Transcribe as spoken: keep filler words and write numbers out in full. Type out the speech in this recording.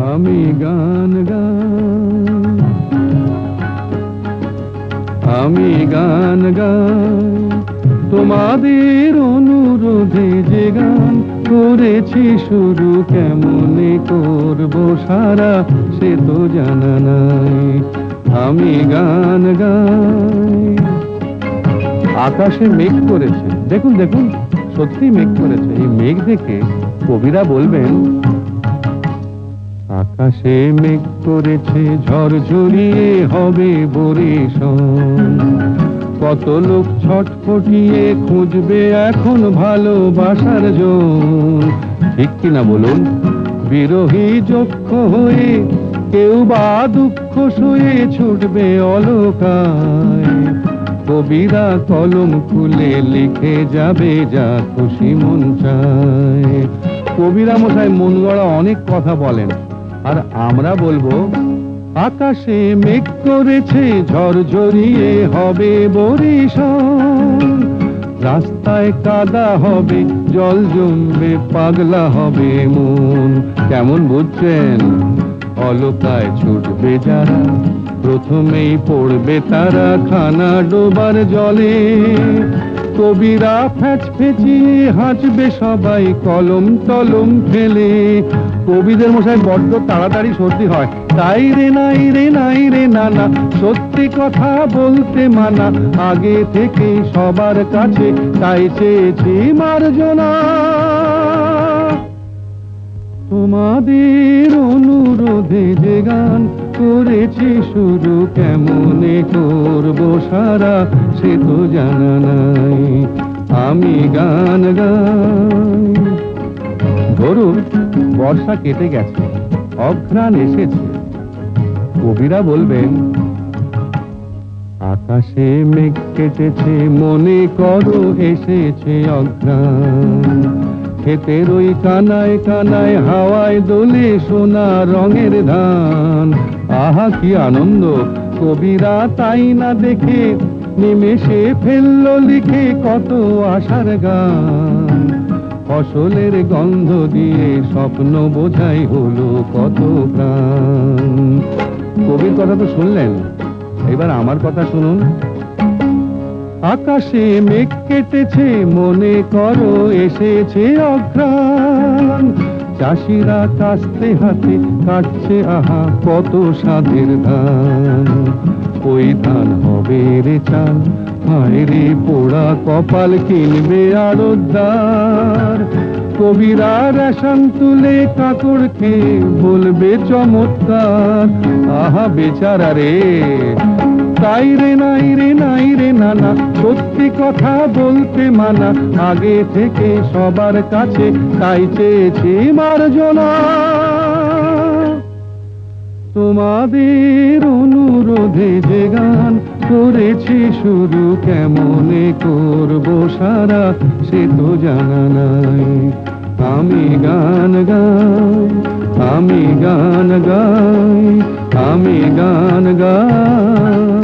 আমি গান গাই, আমি গান গাই তোমাদের অনুরোধে, যে গান করেছি শুরু কেমনে করব সারা সে তো জানা নাই। আমি গান গাই। আকাশে মেঘ করেছে, দেখুন দেখুন সত্যি মেঘ করেছে। এই মেঘ দেখে কবিরা বলবেন, আকাশে মেঘ করেছে ঝড় ঝরিয়ে হবে বরিশন, কত লোক ছটফটিয়ে খুঁজবে এখন ভালোবাসার জন। ঠিক কিনা বলুন? বিরহী যক্ষ হয়ে কেউ বা দুঃখ শুয়ে ছুটবে অলকায়, কবিরা কলম খুলে লিখে যাবে যা খুশি মন চায়। কবিরা মশাই মন গড়া অনেক কথা বলেন, আর আমরা বলবো, আকাশে মেঘ করেছে ঝড় ঝরিয়ে হবে বরিশন, রাস্তায় কাদা হবে জল জমবে পাগলা হবে মন। কেমন বুঝছেন? অলকায় ছুটবে যারা প্রথমেই পড়বে তারা খানা ডোবার জলে, কবিরা ফ্যাচ ফেঁচিয়ে হাঁচবে সবাই কলম তলম ফেলে। কবিদের মশাই বড্ড তাড়াতাড়ি সর্দি হয়, তাই রে নাই রে নাই রে নানা, সত্যি কথা বলতে মানা, আগে থেকে সবার কাছে তাই চেয়েছি মার্জনা। তোমাদের অনুরোধে যে গান করেছি শুরু কেমনে করব সারা সে তো জানা নাই। আমি গান গাই। ধরুন বর্ষা কেটে গেছে, অঘ্রাণ এসেছে, কবিরা বলবেন, আকাশে মেঘ কেটেছে মনে করো এসেছে অঘ্রাণ, ক্ষেতের ওই কানায় কানায় হাওয়ায় দোলে সোনা রঙের ধান। আহা কি আনন্দ! কবিরা তাই না দেখে নিমেষে ফেললো লিখে কত আশার গান, ফসলের গন্ধ দিয়ে স্বপ্ন বোঝাই হলো কত প্রাণ। কবির কথা তো শুনলেন, এবার আমার কথা শুনুন। আকাশে মেঘ কেটেছে মনে করো এসেছে অঘ্রাণ, চাষিরা কাস্তে হাতে কাটছে আহা কত স্বাদের ধান, ওই ধান হবে রে চাল, হায় রে পোড়া কপাল কিনবে আড়তদার, কবিরা রেশন তুলে কাকড় খেয়ে বলবে চমৎকার। আহা বেচারা রে, তাই রে নাই রে নাই রে নানা, সত্যি কথা বলতে মানা, আগে থেকে সবার কাছে তাই চেয়েছি মার্জনা। তোমাদের অনুরোধে যে গান করেছি শুরু কেমনে করব সারা সে তো জানা নাই। আমি গান গাই, আমি গান গাই, আমি গান গাই।